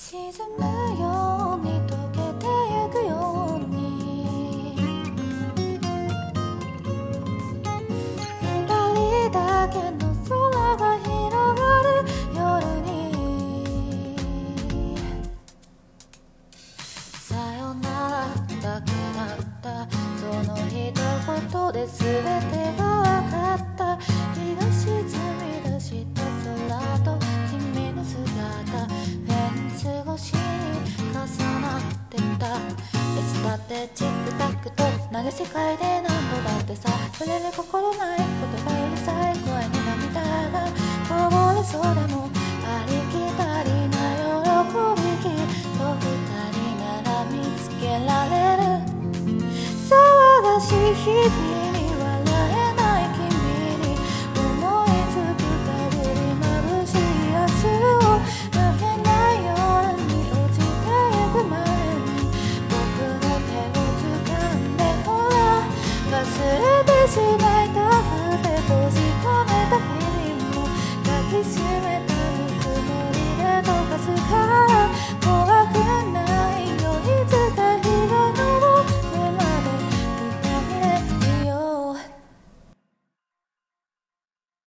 沈むように溶けてゆくように二人だけの空が広がる夜にさよならだけだったその一言で全てが分かった日が沈み出した空と君の姿フェンス越しに重なってたいつだってチックタックとなる世界で何度だってさ触れる心ない言葉うるさい声に涙がこぼれそうでもありきたりな喜びきっと二人なら見つけられる騒がしい日々に笑えない君に思いつく限り眩しい明日を負けない夜に落ちてゆく前に僕の手を掴んでほら忘れてしまいたくて閉じ込めた日々も抱きしめた